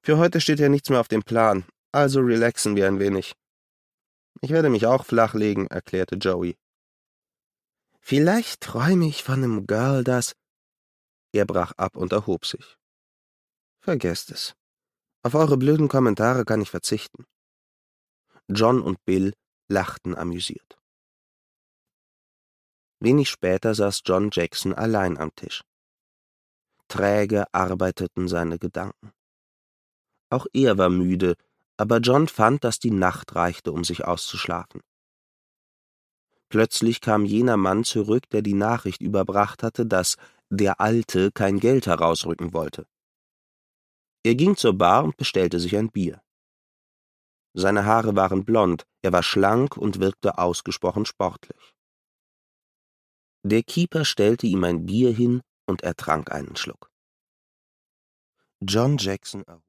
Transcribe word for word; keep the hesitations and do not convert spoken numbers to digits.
Für heute steht ja nichts mehr auf dem Plan, also relaxen wir ein wenig. Ich werde mich auch flachlegen, erklärte Joey. Vielleicht träume ich von einem Girl, das... Er brach ab und erhob sich. Vergesst es. Auf eure blöden Kommentare kann ich verzichten. John und Bill lachten amüsiert. Wenig später saß John Jackson allein am Tisch. Träge arbeiteten seine Gedanken. Auch er war müde, aber John fand, dass die Nacht reichte, um sich auszuschlafen. Plötzlich kam jener Mann zurück, der die Nachricht überbracht hatte, dass der Alte kein Geld herausrücken wollte. Er ging zur Bar und bestellte sich ein Bier. Seine Haare waren blond, er war schlank und wirkte ausgesprochen sportlich. Der Keeper stellte ihm ein Bier hin und er trank einen Schluck. John Jackson